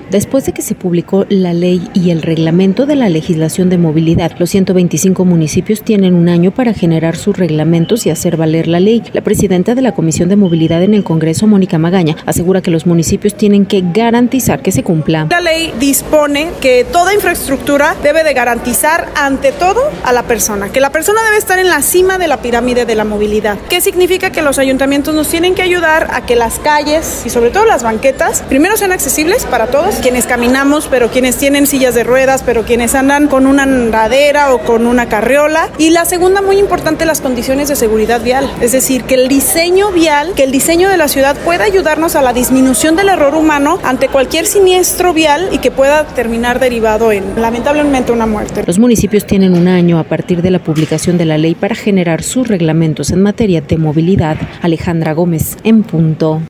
Después de que se publicó la ley y el reglamento de la legislación de movilidad, los 125 municipios tienen un año para generar sus reglamentos y hacer valer la ley. La presidenta de la Comisión de Movilidad en el Congreso, Mónica Magaña, asegura que los municipios tienen que garantizar que se cumpla. La ley dispone que toda infraestructura debe de garantizar ante todo a la persona, que la persona debe estar en la cima de la pirámide de la movilidad. ¿Qué significa? Que los ayuntamientos nos tienen que ayudar a que las calles y sobre todo las banquetas primero sean accesibles para todos, quienes caminamos, pero quienes tienen sillas de ruedas, pero quienes andan con una andadera o con una carriola. Y la segunda, muy importante, las condiciones de seguridad vial, es decir, que el diseño vial, que el diseño de la ciudad pueda ayudarnos a la disminución del error humano ante cualquier siniestro vial y que pueda terminar derivado en, lamentablemente, una muerte. Los municipios tienen un año a partir de la publicación de la ley para generar sus reglamentos en materia de movilidad. Alejandra Gómez, en punto.